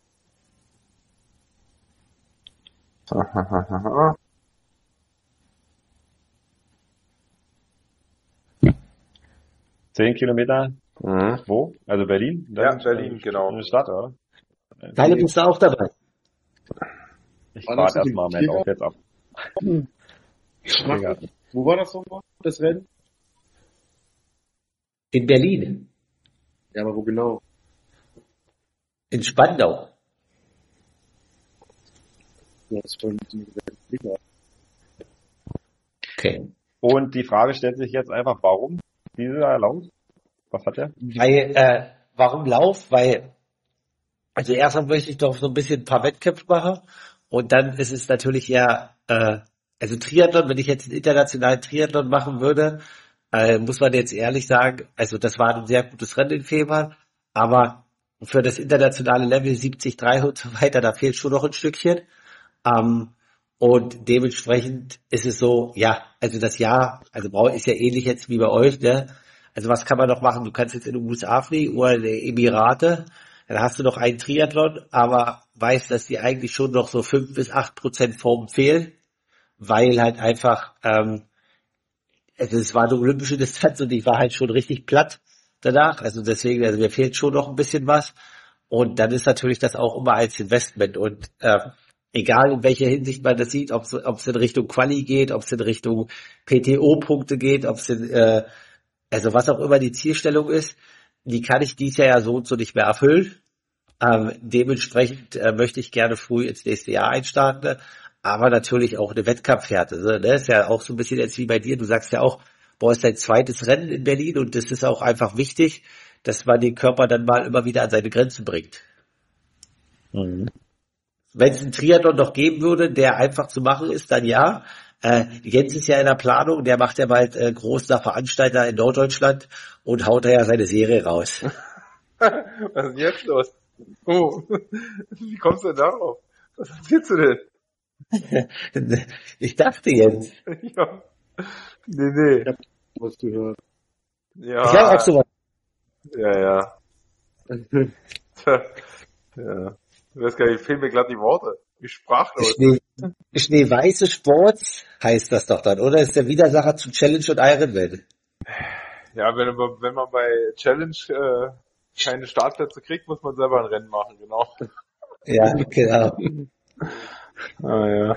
S2: Zehn Kilometer,
S3: Mhm.
S2: wo? Also Berlin?
S3: Ja,
S2: Dann-
S3: Berlin, genau.
S2: Eine Stadt, oder?
S1: Kalle, bist du auch dabei?
S2: Ich
S4: War das
S2: warte
S4: nicht
S2: erstmal
S4: im
S2: meinen Lauf
S4: Tiergarten?
S2: jetzt ab. Tiergarten.
S4: Wo war das nochmal, das Rennen?
S1: In Berlin.
S4: Ja, aber wo genau?
S1: In Spandau.
S4: Ja, das war nicht egal.
S1: Okay.
S2: Und die Frage stellt sich jetzt einfach, warum dieser Lauf? Was hat der?
S1: Weil, äh, warum Lauf? Weil, also erstmal möchte ich doch so ein bisschen ein paar Wettkämpfe machen und dann ist es natürlich ja, äh, also Triathlon, wenn ich jetzt einen internationalen Triathlon machen würde, äh, muss man jetzt ehrlich sagen, also das war ein sehr gutes Rennen in Februar, aber für das internationale Level siebzig Komma drei und so weiter, da fehlt schon noch ein Stückchen. Ähm, und dementsprechend ist es so, ja, also das Jahr, also Brau ist ja ähnlich jetzt wie bei euch, ne? Also was kann man noch machen? Du kannst jetzt in den U S A fliegen oder in die Emirate, dann hast du noch einen Triathlon, aber weißt, dass die eigentlich schon noch so fünf bis acht Prozent Form fehlen, weil halt einfach, ähm, also es war eine olympische Distanz und ich war halt schon richtig platt danach. Also deswegen, also mir fehlt schon noch ein bisschen was. Und dann ist natürlich das auch immer als Investment. Und äh, egal in welcher Hinsicht man das sieht, ob es in Richtung Quali geht, ob es in Richtung P T O-Punkte geht, ob es in, äh, also was auch immer die Zielstellung ist, die kann ich dieses Jahr ja so und so nicht mehr erfüllen. Ähm, dementsprechend äh, möchte ich gerne früh ins nächste Jahr einstarten, aber natürlich auch eine Wettkampfhärte. So, ne? Ist ja auch so ein bisschen jetzt wie bei dir. Du sagst ja auch, boah, ist dein zweites Rennen in Berlin und das ist auch einfach wichtig, dass man den Körper dann mal immer wieder an seine Grenzen bringt.
S2: Mhm.
S1: Wenn es einen Triathlon noch geben würde, der einfach zu machen ist, dann ja. Äh, Jens ist ja in der Planung, der macht ja bald äh, großer Veranstalter in Norddeutschland und haut da ja seine Serie raus.
S3: Was ist denn jetzt los? Oh, wie kommst du denn darauf? Was erzählst du denn?
S1: Ich dachte jetzt.
S3: Ja. Nee, nee.
S4: Ich hab was gehört.
S3: Ja.
S1: Ich habe auch sowas.
S3: Ja, ja. Tja. Ja. Ich weiß gar nicht, fehlen mir gerade die Worte. Wie sprachlos.
S1: Schnee, Schneeweiße Sports heißt das doch dann, oder? Ist der Widersacher zu Challenge und Ironman.
S3: Ja, wenn, man- wenn man bei Challenge äh, keine Startplätze kriegt, muss man selber ein Rennen machen, genau.
S1: Ja, genau.
S3: Ah, ja.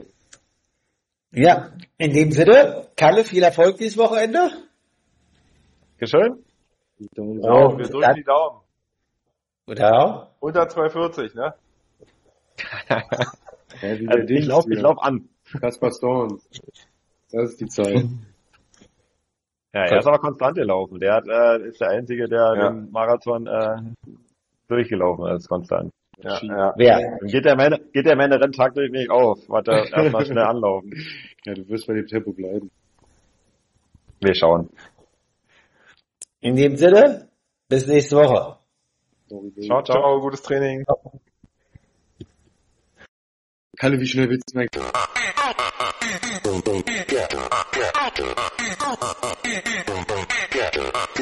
S1: Ja, in dem Sinne, Kalle, viel Erfolg dieses Wochenende.
S2: Geschön?
S3: Ja,
S1: Und
S3: wir drücken
S1: dann-
S3: die Daumen.
S1: Ja,
S3: Unter zwei vierzig, ne?
S4: Ja, wie der
S2: Also ich
S4: Dings
S2: lauf, ich
S4: hier.
S2: lauf an.
S4: Kaspar Storm. Das ist die Zeit.
S2: Ja, er ist aber konstant gelaufen. Der hat, äh, ist der Einzige, der
S3: Ja.
S2: den Marathon äh, durchgelaufen ist, konstant.
S3: Ja, ja.
S1: wer?
S2: Dann geht der meine, geht der meine Renntaktik nicht auf. Warte, erstmal schnell anlaufen.
S4: Ja, du wirst bei dem Tempo bleiben.
S2: Wir schauen.
S1: In dem Sinne, bis nächste Woche.
S2: Ciao, ciao.
S3: Ciao, gutes Training.
S4: Kalle, wie schnell willst du eigentlich?
S5: Boom, boom, get, get, get, get, get, get, get,